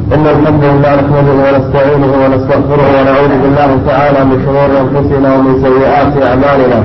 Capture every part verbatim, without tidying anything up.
إن الحمد لله نحمده ونستعينه ونستغفره ونعوذ بالله تعالى من شرور أنفسنا ومن سيئات أعمالنا.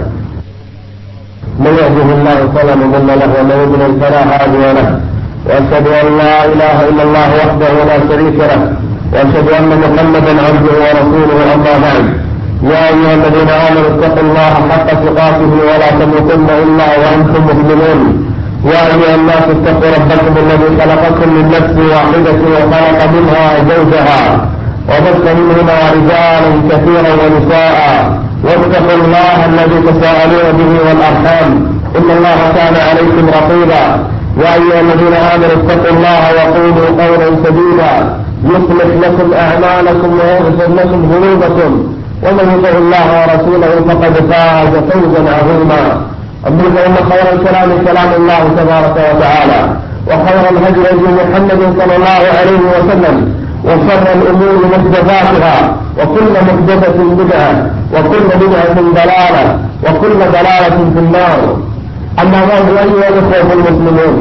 من يهده الله فلا مضل له ومن يضلل فلا هادي له، وأشهد أن لا إله إلا الله وحده لا شريك له، وأشهد أن محمدا عبده ورسوله. أما بعد، يا أيها الذين آمنوا اتقوا الله حق تقاته ولا تموتن إلا وأنتم مسلمون. يا أيها الناس اتقوا ربكم الذي خلقكم من نفس واحدة وخلق منها زوجها وبث منهما رجالا كثيرا ونساء، واتقوا الله الذي تساءلون به والأرحام إن الله كان عليكم رقيبا. يا أيها الذين آمنوا اتقوا الله وقولوا قولا سديدا يصلح لكم أعمالكم ويغفر لكم ذنوبكم، ومن يطع الله ورسوله فقد فاز فوزا عظيما. أما إن خير الكلام كلام الله تبارك وتعالى، وخير الهدي هدي محمد صلى الله عليه وسلم، وشر الأمور محدثاتها، وكل محدثة بدعة، وكل بدعة ضلالة، وكل ضلالة في النار. أما بعد، أيها الإخوة المسلمون،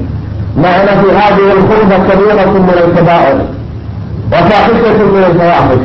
معنا في هذه الخطبة كبيرة من الكبائر وفاحشة من الفواحش،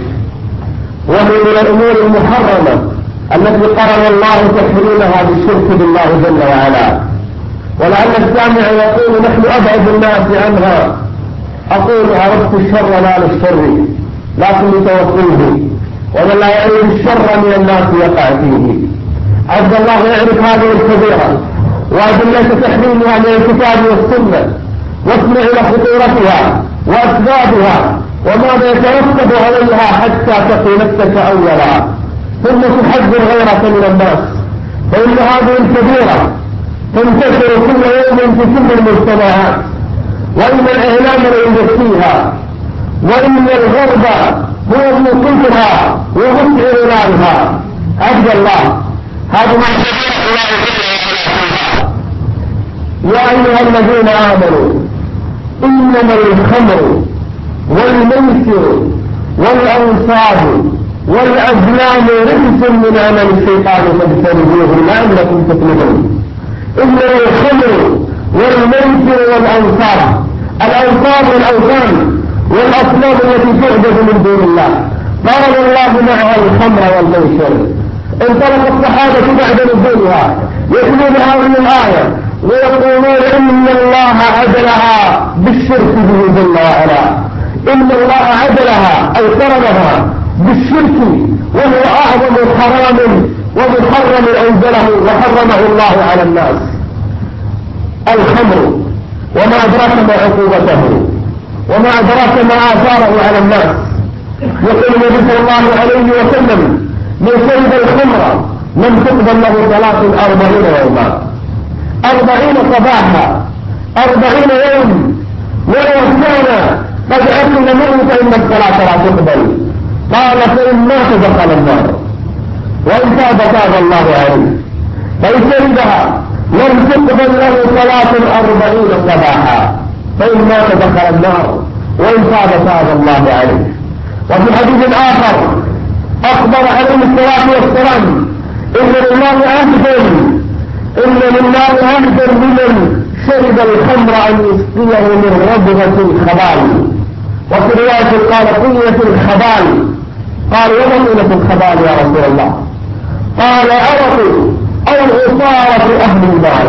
وهي من الأمور المحرمة التي قرر الله تحريمها بالشرك بالله جل وعلا. ولعل السامع يقول نحن أبعد الناس عنها. أقول عرفت الشر لا للشر لكن لتوقيه، ومن لا يعرف الشر من الناس يقع فيه. عز الله يعرف هذه الكبيرة وأدلة تحريمها من الكتاب والسنة، واسمع إلى خطورتها وأسبابها وماذا يترتب عليها حتى تقي نفسك أولا، ثم تحذر غيرك من الناس. فإن هذه الكبيرة تنتشر كل يوم في كل المجتمعات، وإن الإعلام يزكيها، وإن الغرب هو الموقفها ومسعر نارها. عبد الله، هذا ما يا أيها الذين آمنوا إنما الخمر والميسر والأنصاب والأزلام رجس من عمل الشيطان فاجتنبوه لعلكم تفلحون. إنما الخمر والميسر والأنصاب، الأنصاب والأوثان والأصنام التي تعبد من دون الله، قال الله معها الخمر والميسر. انطلق الصحابة بعد نزولها يتلون هذه الآية ويقولون إن الله عدلها بالشرك به جل وعلا. إن الله عدلها أي قرنها بالشرك، وهو أعظم حرام ومحرم أنزله وحرمه الله على الناس. الخمر، وما أدراك ما عقوبته، وما أدراك ما آثاره على الناس. يقول النبي صلى الله عليه وسلم من شرب الخمر لم تقبل له صلاة أربعين يوما، أربعين صباحا، أربعين يوم، ولو كان قد أكل منه فإن الصلاة لا تقبل. قال فإن مات دخل النار، وإن تاب تاب الله عليه. فإن شربها لم تقبل له صلاة أربعين صباحا، فإن مات دخل النار، وإن تاب تاب الله عليه. وفي حديث آخر أخبر عليه الصلاة والسلام إن لله عهدا إن لله عهدا لمن شرب الخمر أن يسقيه من ربغة الخبال. وفي رواية قال قية الخبال. قال وما قية الخبال يا رسول الله؟ قال عرق أو عصارة أهل النار.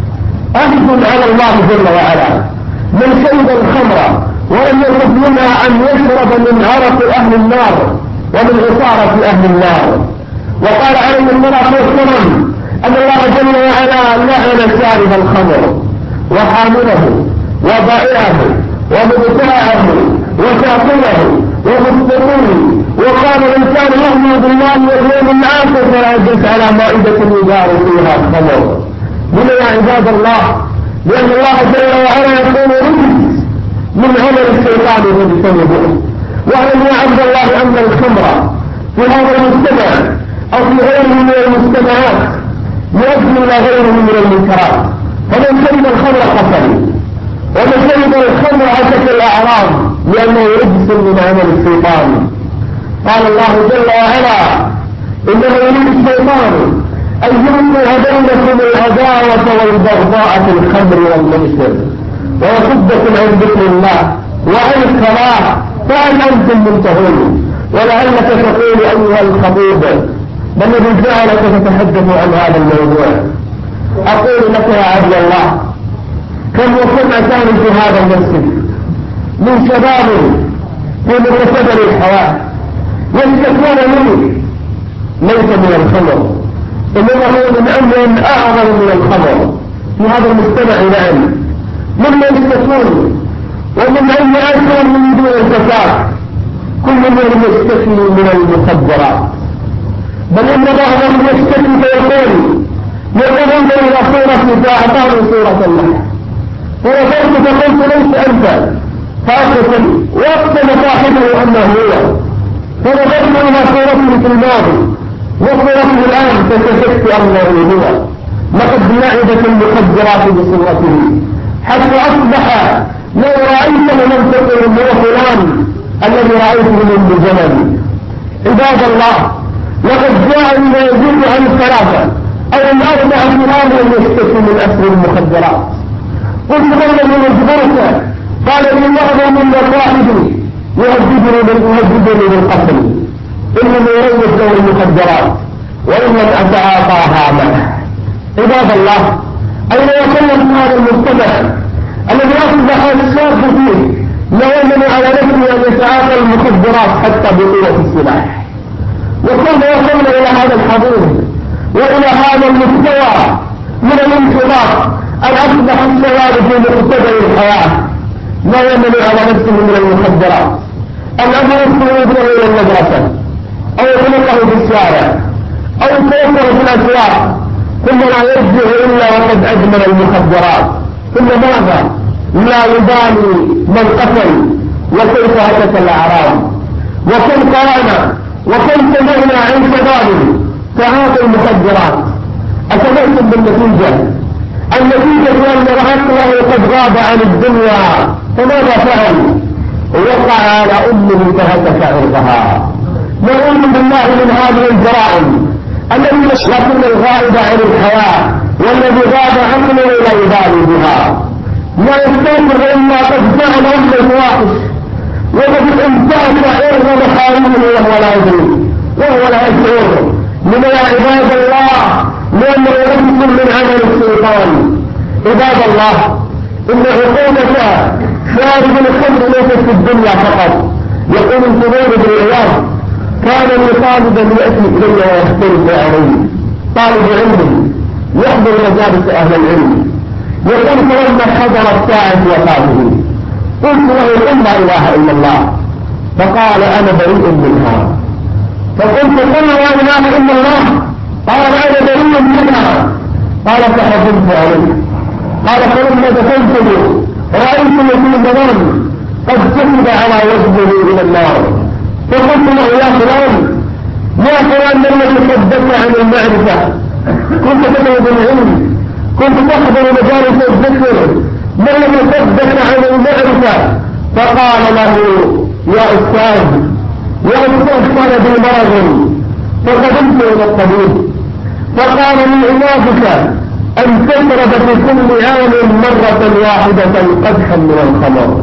عهد على الله جل وعلا من شرب الخمر ولم يرد منها أن يشرب من عرق أهل النار ومن عصارة أهل النار. وقال عليه الصلاة والسلام أن الله جل وعلا لعن شارب الخمر وحامله وبائعه ومبتاعه وشاطره ومستمره، وقال الإنسان يؤمن بالله واليوم الآخر فلا يجلس على مائدة يجار فيها الخمر. من يا عباد الله؟ لأن الله جل وعلا يقول رجس من عمل الشيطان فاجتنبوه. واعلم يا عبد الله أن الخمر في هذا المجتمع أو في غيره من المجتمعات يؤدي إلى غيره من المنكرات. فمن شرب الخمر قتل، ومن شرب الخمر عكس الأعراض لأنه رجس من عمل الشيطان. قال الله جل وعلا إنما يريد الشيطان أن يوقع بينكم العداوة والبغضاء في الخمر والميسر ويصدكم عن ذكر الله وعن الصلاة فهل أنتم منتهون؟ ولعلك تقول أيها الخطيب ما الذي جعلك تتحدث عن هذا الموضوع؟ أقول لك يا عبد الله كم وكم أتاني في هذا المسجد من شباب في مقتبل الحياة يشتكون مني ليس من الخمر إنما هو من أمر أعظم من الخمر في هذا المجتمع الآن مما يشتكون ومن أين أكثر من دون الزكاة كل من يشتكي من المخدرات بل إن بعضهم يشتكي فيقول يقولون إلى صورة فأعطاني صورة الله ونظرت فقلت ليس أنت فأقتل وأقتل صاحبه أنه هو فنظرت إلى صورته في الماضي وصورته الآن فكشفت أنه هو لقد لعبت المخدرات بصورته حتى أصبح لو رأيته لم تقل هو فلان الذي رأيته من زمن. عباد الله لقد جاء ما يزيد عن الثلاثة أو الأربعة فلان يشتكي من أسر المخدرات. قلت له من مجبورك قال لي بعض من صاحبي يهددني بالقتل إنني يريد له المخدرات وإن لم أتعاطاها معه. عباد الله أين يكلم هذا المجتمع الذي أصبح الشاب فيه لا يمنع على نفسه أن يتعاطى المخدرات حتى بقوة السلاح؟ وكيف وصلنا إلى هذا الحضور وإلى هذا المستوى من الانحراف أن أصبح الشباب في مقتبل الحياة لا يمنع على نفسه من المخدرات؟ الأب يدخل ابنه إلى المدرسة أو يطلقه في الشارع أو يتوفر في الأسواق ثم لا يرجع إلا وقد أدمن المخدرات. ثم ماذا؟ لا يبالي من قتل وكيف هتك الأعراض وكم قرانا وكم سمعنا عن شباب تعاطي المخدرات. أتميتم بالنتيجة؟ النتيجة أن رأته قد غاب عن الدنيا فماذا فعل؟ وقع على أمه فهتك عرضها. نعوذ بالله من هذه الجرائم الذي يشغل الغائب عن الحياة والذي غاب عقله لا يبالي بها. لا يستمر إلا قد جعل أمه الفواحش وقد انتهك عرض محارمه وهو لا يدري وهو لا يشعر. لما يا عباد الله لأنه ليس من عمل الشيطان. عباد الله إن عقوبة شارب الخمر ليست في الدنيا فقط. يقول الزبير بن عياض كان لي طالبا يأتي إلي ويختلف عليه طالب علم يحضر مجالس أهل العلم يقول فلما حضرت ساعة وفاته قلت له قل لا إله إلا الله فقال أنا بريء منها. فقلت قل لا إله إلا الله قال أنا بريء منها. قال فحزنت عليه. قال فلما دخلته رأيته في المنام قد سحب على وجهه إلى النار. فقلت له يا فلان يا فلان من الذي صدك عن المعرفة؟ كنت تدعو بالعلم كنت تحضر مجالس الذكر ما الذي صدك عن المعرفة؟ فقال له يا أستاذ يا أستاذ كان بي مرض فقدمت إلى الطبيب فقال لي علاجك أن تشرب في كل عام مرة واحدة قدحا من الخمر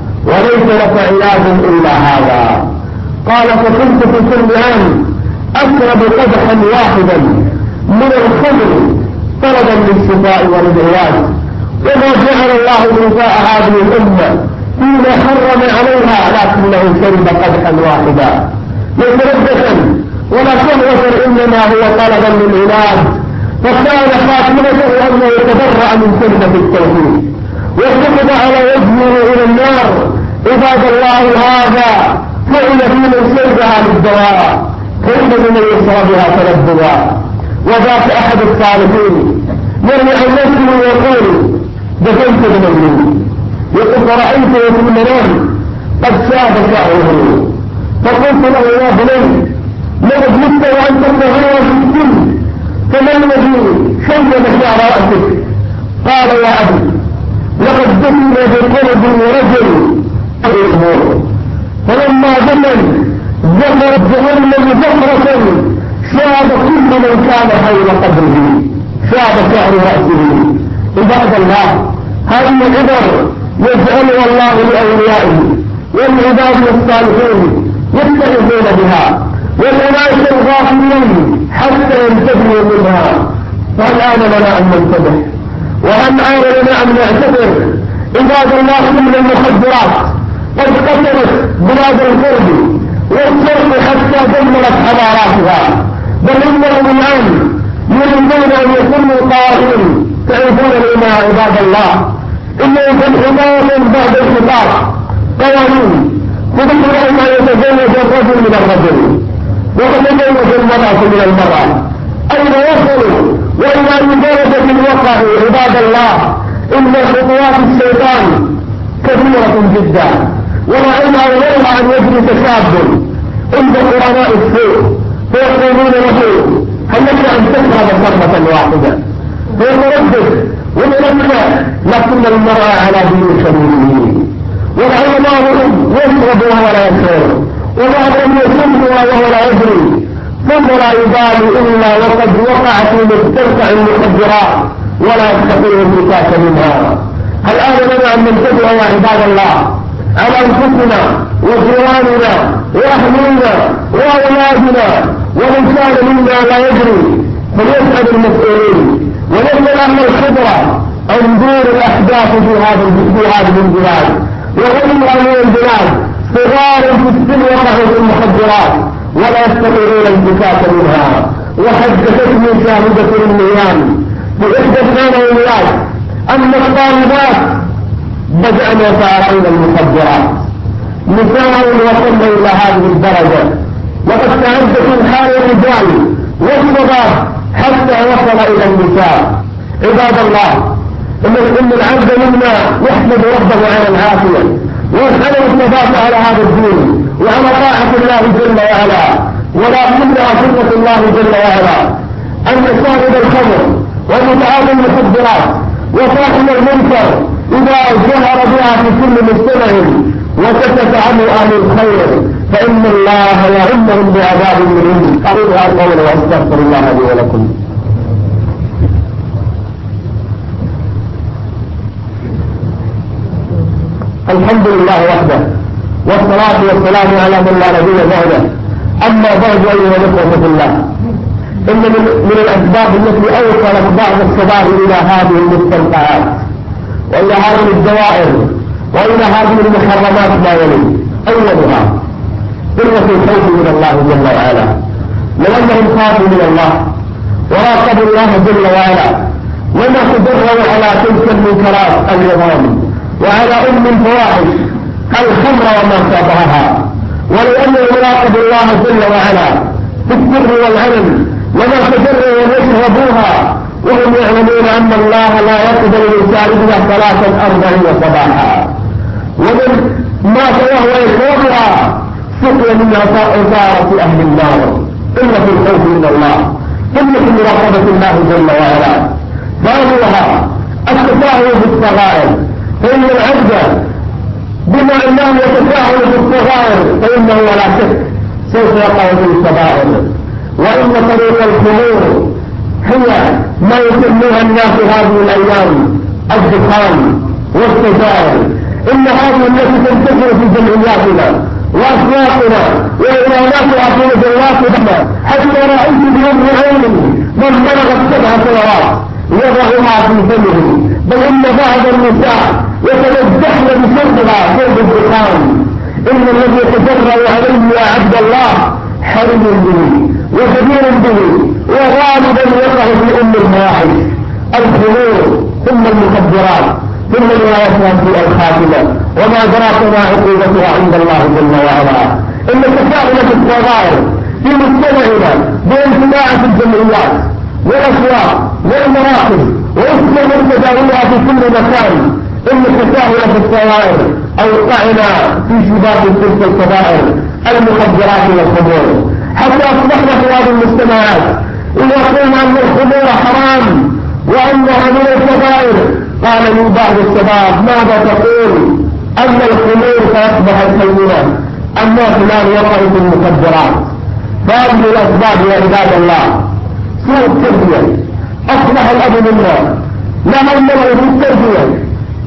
وليس لك علاج إلا هذا. قال فكنت في كل عام أشرب قدحا واحدا من الخمر طلبا للشفاء وللعلاج. وما جعل الله شفاء هذه الأمة فيما حرم عليها لكنه شرب قدحا واحدا ليس ردة ولا شهوة إنما هو طلبا للعلاج. فكان خاتمته أنه يتبرأ من كلمة التوحيد وسقط على وجهه إلى النار. عباد الله هذا فعل في من شربها للدواء كيف من يشربها تلذذا. وذاك أحد الصالحين يرمي عن نفسه ويقول دفنت بمجنون يقول فرأيته في المنام قد شاب شعره فقلت له يا بني لقد مت وأنت صغير في السن فما الذي شيب شعر رأسك؟ قال يا أبي لقد دفن بقلب رجل الأمور فلما دمن ذكرت جهنم زهرة شاب كل من كان حول قدره شاب شعر رأسه. عباد الله هذه عبر يجعلها الله لأوليائه والعباد الصالحين يتخذون بها، والأناس الغافلين حتى ينتبهوا منها. فالآن لنا أن ننتبه، وأن آن لنا أن نعتبر. عباد الله من المخدرات قد قتلت بلاد الغرب والشرق حتى دمرت حضاراتها، بل إنهم الآن يريدون أن يكونوا قائمين. تعرفون لما عباد الله إنه كالحمام بعد الخطاب قوانين تذكر أن يتزوج الرجل من الرجل وتتزوج المرأة من المرأة. أين وصلوا وإلى درجة الوقع عباد الله؟ إن خطوات الشيطان كثيرة جدا، ورأينا يرى أن يجلس شاب عند قرناء السوء فيقولون له هل لك أن تشرب شربة واحدة؟ فيتردد ويلمع، لكن المرأة على دين خليله، والعلماء يشرب وهو لا يشعر، وبعضهم يشربها وهو لا يدري، ثم لا يبالي إلا وقد وقع في مستنقع المخدرات ولا يستطيع الانفكاك منها. الآن لنا أن ننتبه يا عباد الله على أنفسنا وجيراننا وأهلنا وأولادنا، ومن كان منا لا يدري فليسأل المسؤولين وليسأل أهل الخبرة عن دور الأحداث في هذه البلاد وغيرها من البلاد. صغار في السن وقعوا في المخدرات ولا يستطيعون الانفكاك منها. وحدثتني شاهدة النيام بإحدى الثانويات أن الطالبات بدأنا يتعاطين المخدرات، نساء وصلنا إلى هذه الدرجة، وقد تعدت الحال الرجال والشباب حتى وصل إلى النساء. عباد الله إن العبد منا يحمد ربه على العافية ويسأله الثبات على هذا الدين وعلى طاعة الله جل وعلا، ولكنها سنة الله جل وعلا أن شارب الخمر ومتعاطي المخدرات وصاحب المنكر إذا جهر بها في كل مجتمع وسكت عنه أهل الخير فإن الله يعمهم بعذاب مهين. أقول هذا القول وأستغفر الله لي ولكم. الحمد لله وحده، والصلاة والسلام على من لا نبي بعده. أما بعد أيها الإخوة في الله، إن من الأسباب التي أوصلت بعض الشباب إلى هذه المستنقعات وإلى هذه الدوائر وإلى هذه المحرمات ما يلي. أولها قلة الخوف من الله جل وعلا، لأنهم خافوا من الله وراقبوا الله جل وعلا وما تجروا على تلك المنكرات العظام وعلى أم الفواحش الخمر وما شابهها، ولأنه يراقب الله جل وعلا في السر والعلم وما تجروا ويشربوها وهم يعلمون أن الله لا يقبل من شاربها ثلاثة أربعين صباحا، ومن مات وهو يشربها سقي من عصارة أهل النار. قلة الخوف من الله، قلة مراقبة الله جل وعلا. ثانيها التساهل في الصغائر، فإن العبد بما أنه يتساهل في الصغائر فإنه ولا شك سوف يقع في الكبائر. وإن طريق الخمور هي ما يسميها الناس هذه الأيام الدخان والسجائر. إن هذه التي تنتشر في جمعياتنا وأسواقنا وإعلاناتها في مجلاتنا، حتى رأيت بيوم عيني من بلغت سبع سنوات يضعها في فمه، بل إن بعض النساء يتمدحن بشربها شرب الدخان. إن الذي يتجرأ عليه يا عبد الله حرم به وكبير به وغالبا يقع في أم الفواحش الخمور ثم المخدرات ثم روايتها في الخاتمة، وما أدراك ما عقوبتها عند الله جل وعلا. إن تفاعل في الصغائر في مجتمعنا بانتباع الجمعيات والأسواق والمراكز ويسلم تداولها في كل مكان. إن التساهل في الصغائر أوقعنا في شباب تلك الكبائر المخدرات والخمور، حتى أصبحنا في هذه المجتمعات إذا قلنا أن الخمور حرام وأنها من الكبائر قال لي بعض الشباب ماذا تقول؟ أن الخمور سيصبح الحيوان، أما فلان وقع في المخدرات. فهذه الأسباب يا عباد الله سوء التربية. أصبح الأب منا لا همه في التربية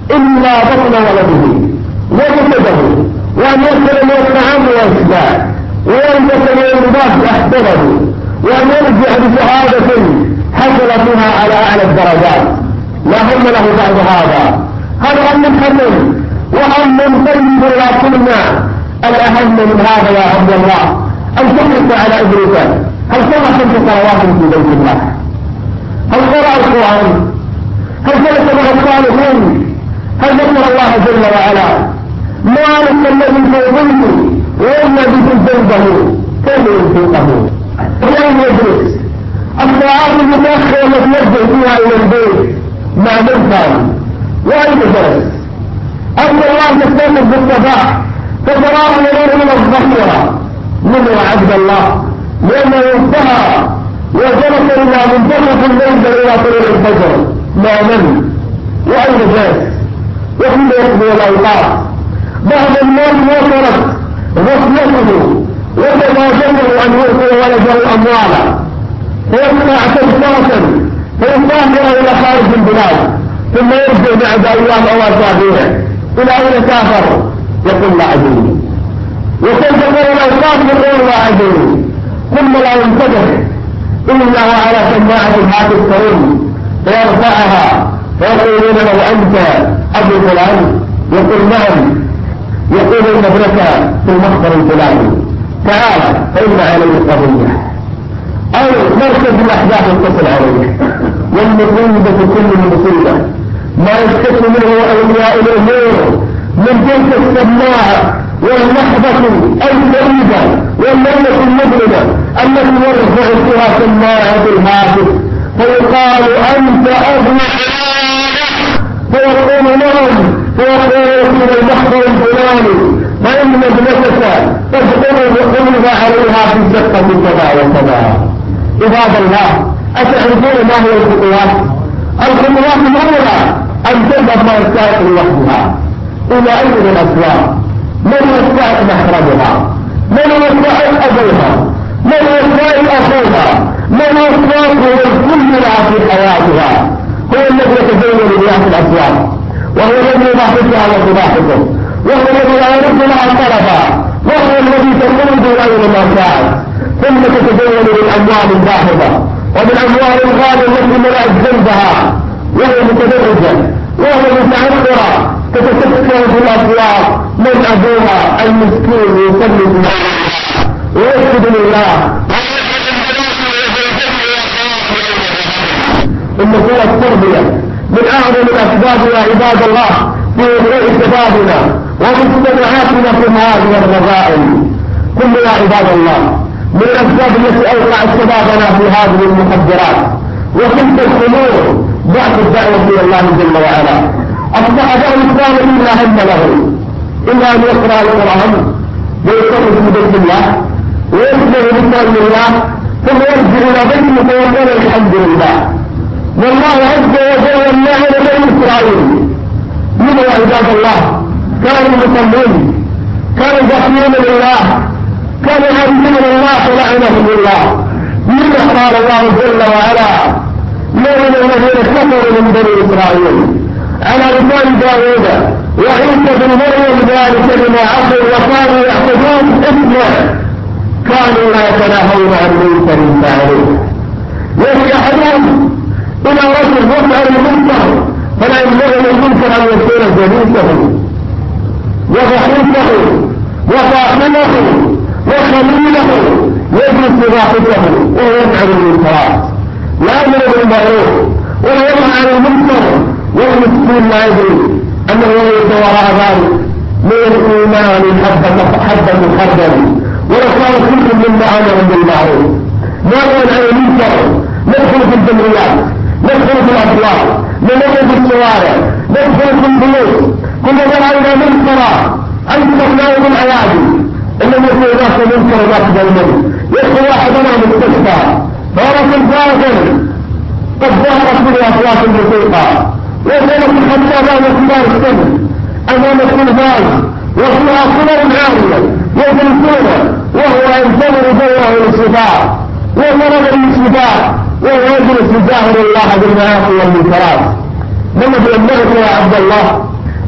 إلا بطن ولده وجسده، وأن يصل من الطعام والشبع، وينتقل من اللباس أحسنه، وأن يرجع بشهادة حصل فيها على أعلى الدرجات. لا هم له بعد هذا. هذا أمر حسن وأمر طيب لا تمنع. الأهم من هذا يا عبد الله أن تحرص على إدريسك. هل صلى خمس صلوات في بيت الله؟ هل قرأ القرآن؟ هل جلس مع الصالحين؟ هل ذكر الله جل وعلا؟ مالك الذي في ظلمه والذي في جنبه كيف ينفقه؟ وين يجلس؟ الساعات المتأخرة التي يرجع فيها إلى البيت مع من كان؟ وأين جلس؟ أما الله تستيقظ بالصباح فتراه ينام إلى الظهيرة. من عبد الله لأنه انتهى وجلس إلى منتصف الليل إلى طلوع الفجر ما من. وأين جلس؟ وحين يقضي الأوقات. بعض الناس وصلت غفلته وتواجده أن يؤتي ولده أموالا فيصنع تذكرة فيسافر إلى خارج البلاد ثم يرجع بعد أيام أو أسابيع. إلى أين سافر؟ يقول لا أدري. وكيف تقول الأوقات يقول لا أدري، ثم لا ينتبه إلا وعلى سماعة الهاتف الكريم فيرفعها فيقولون له أنت أبو فلان؟ يقول نعم. يقول إن ابنك في المخبر الفلاني تعال فإن عليه قضية. أو مركز الأحداث يتصل عليه والمصيبة كل مصيبة ما يستثني منه أولياء الأمور من تلك السماعة واللحظة البعيدة والليلة المظلمة التي يرفع فيها سماعة الهاتف فيقال أنت أبو فيقول نعم فيقول في المحضر الفلاني فإن ابنتك تدخل بقلب عليها في شقة كذا وكذا. عباد الله أتعرفون ما هي الخطوات؟ الخطوات الأولى أن تذهب مع السائق لوحدها إلى أي من الأسواق. من يستطيع مخرجها؟ من يستطيع أبوها؟ من يستطيع أخوها؟ من يستطيع الكل في حياتها؟ هو الذي يتزين بناس الأسواق، وهو الذي يضاحكها وتضاحكه، وهو الذي لا يرد لها طلبا، وهو الذي تقود إليه ما كانت، ثم تتزين بالأموال الباهظة وبالأموال الغالية التي ملأت جنبها، وهي متدرجة وهي متعثرة تتسكر في الأسواق من أبوها المسكين يصلي بالله ويسجد لله. إن قوة التربية من أعظم الأسباب يا عباد الله في وضوء شبابنا ومجتمعاتنا في هذه الرذائل. كل يا عباد الله من الأسباب التي أوقعت شبابنا في هذه المخدرات وتلك الأمور ضعف الدعوة إلى الله جل وعلا. أصبح بعض الصالحين لا هم له إلا أن يقرأ القرآن ويصلي في بيت الله ويسمع بكلام الله ثم يرجع إلى بيته فيقول الحمد لله. والله عز وجل الله لبني إسرائيل من يا عباد الله كانوا مصلين، كانوا ذاكرين لله، كانوا عابدين لله فلعنهم الله. مما قال الله جل وعلا لمن الذين كفروا من بني إسرائيل على لسان داوود وعيسى بن مريم ذلك بما عصوا وكانوا يعتدون اسمه كانوا لا يتناهون عن منكر فعلوه. يشحنون إلى رجل يفعل المنكر فلا ينبغي المنكر أن يكون جليسه وضحيته وصاحبه وخليله يجلس ضاحكه ويفعل المنكرات لا يأمر بالمعروف ولا ينهى عن المنكر والمسكين لا يدري أنه ليس وراء ذلك من الإيمان حبة حبة خردل ولو كان كل مما أمر بالمعروف. نهى عن المنكر ندخل في الجمعيات، ندخل في الأسواق، نمر في الشوارع، ندخل في البيوت، كل من علينا منكرا أنكرناه بالأيادي. إنما يقول ذاك منكر ذاك ظلم. يدخل واحدنا مستشفى فورة الفاضل قد ظهرت من أصوات الموسيقى وكانت حتى لا كبار السن أمام التلفاز وفيها صور عالية يجلسون وهو ينتظر دوره للشفاء ومرض للشفاء وهو يجلس يجاهر الله بالمعاصي والمنكرات. لما ينبغي يا عبد الله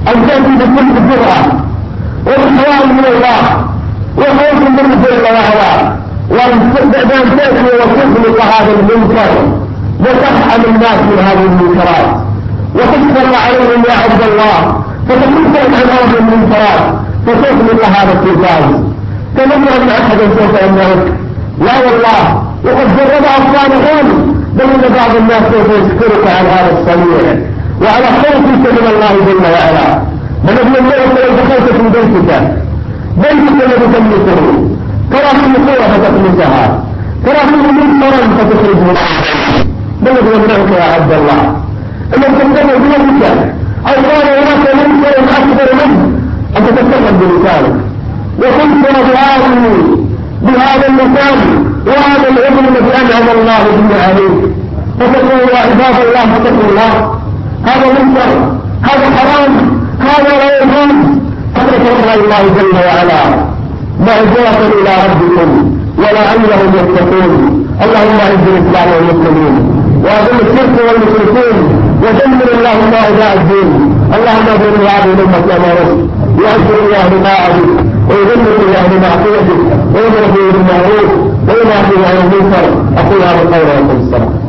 أن تأتي بكل جرأة والحياء من الله وخوف من جل وعلا، وأن تأتي وتخلق هذا المنكر وترحم الناس من هذه المنكرات وتكثر عليهم يا عبد الله، فتكثر عن هذه المنكرات فتخلق هذا التلفاز. تمنى أن أحدا سوف يمنعك؟ لا والله، وقد جربها الصالحون، بل إن بعض الناس سوف يذكرك عن هذا الصنيع وعلى خوفك من الله جل وعلا. من ابن الله لو دخلت في بيتك بيتك الذي تملكه ترى فيه قوة فتكنسها، ترى فيه منكرا فتخرجه، بل يمنعك يا عبد الله. إن تنتبه بيدك أو كان هناك منكر أكبر منه أن تتكلم بلسانك وتنكر بهذه بهذا المكان وهذا العلم الذي أنعم الله به عليك، فتقول يا عباد الله فتقول الله هذا منكر، هذا حرام، هذا لا يجوز، فتقول الله جل وعلا معذرة إلى ربكم ولعلهم يتقون. اللهم اعز الإسلام والمسلمين وأذل الشرك والمشركين ودمر اللهم أعداء الدين. اللهم اجعل هذه الأمة كما رشد، يعز الله بطاعتك ويذل الله بمعصيتك ويمر به بالمعروف وينهى عن المنكر. أقول هذا القول وأقول الصلاة.